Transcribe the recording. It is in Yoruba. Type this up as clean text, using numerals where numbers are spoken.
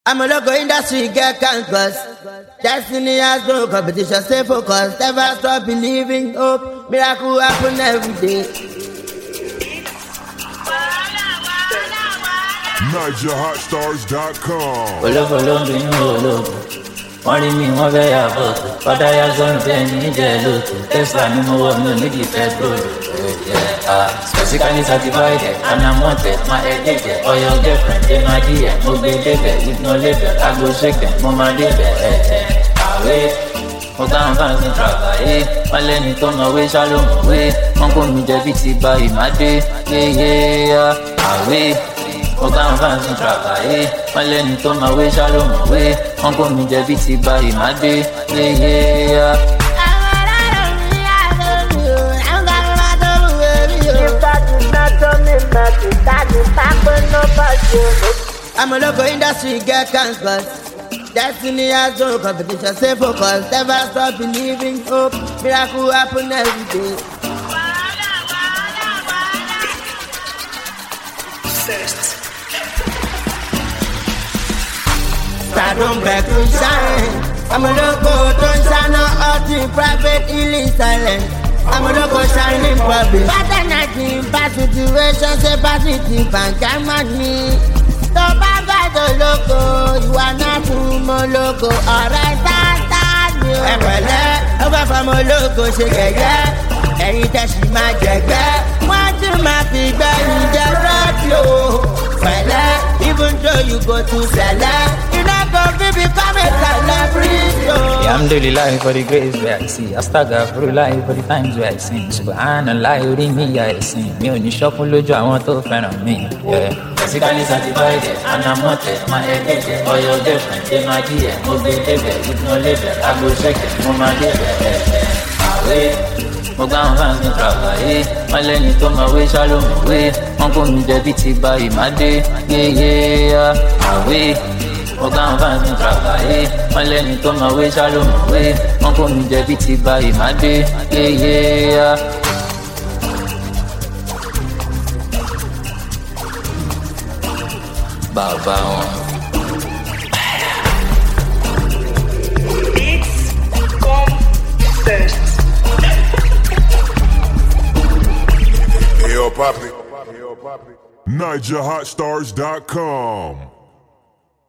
I'm a local industry, get cancers. Destiny has no competition, stay focused. Never stop believing, hope. Miracle happen every day. NigerHotStars.com. Wọ́n rí mi wọ́n fẹ́ yà bọ̀tù padà yà sọ́nù bẹ́ẹ̀ ní ìjẹ́ lótú Tesla ni mo wọ̀ mi ò nídìí petrol. Specifically certified and I'm wanted, my addicted. Or your girlfriend, they my dear. Mo gbé débẹ̀, with no label, I go shake them, mo máa débẹ̀. Àwẹ̀ mo káwọn fans ní travayé, wọ́n lẹ́ni tó mọ̀wé ṣálómọ̀wé. Wọ́n kò mi jẹ́ bí ti ba ìmádé, yéyé àwẹ̀. Mo káwọn fans ní travayé, wọ́n lẹ́ni tó mọ̀wé ṣálómọ̀wé. Wọ́n kò mi jẹ́ bí ti ba ìmádé, yéyé. I'm a local industry, get cancers. Destiny has no competition, stay focused. Never stop believing, hope. Miracle happen every day. Stardom back to shine. I'm a local, don't shine out in private, healing silent. I'm a local shining public. Better not in bad situation, say positive and come at me. So bad the loco, you are not more loco. Alright, start new. Ẹ̀pẹ̀lẹ́, over from a loco, ṣe gẹ́gẹ́. Ẹ̀yin tẹ̀sí máa jẹ̀gẹ́. Wọ́n tún máa fi gbẹ̀yìn jẹ rọ́ọ̀tì o. Pẹ̀lẹ́, even though you go to sẹ̀lẹ̀, you no go fit become a celebrity o. Yeah, I'm daily life for the grace where I see. I stagger through life for the times where I sing. Subhanallah, orí mi yà ẹ̀sìn. Mi ò ní ṣọ́kún lójú àwọn tó fẹ́ràn mi. Basically certified and I'm wanted, my addicted. Or your girlfriend, they my dear. Mo gbé débẹ̀, with no label, I go shake them, mo máa débẹ̀. Àwẹ̀ mo káwọn fans ní travayé, wọ́n lẹ́ni tó mọ̀wé ṣálómọ̀wé. Wọ́n kò mi jẹ́ bí ti ba ìmádé, yéyé àwẹ̀. Mo káwọn fans ní travayé, wọ́n lẹ́ni tó mọ̀wé ṣálómọ̀wé. Wọ́n kò mi jẹ́ bí ti ba ìmádé, yéyé. Bàbá wọn. Beats come first. Hey, yo, Poppy. NigerHotStars.com.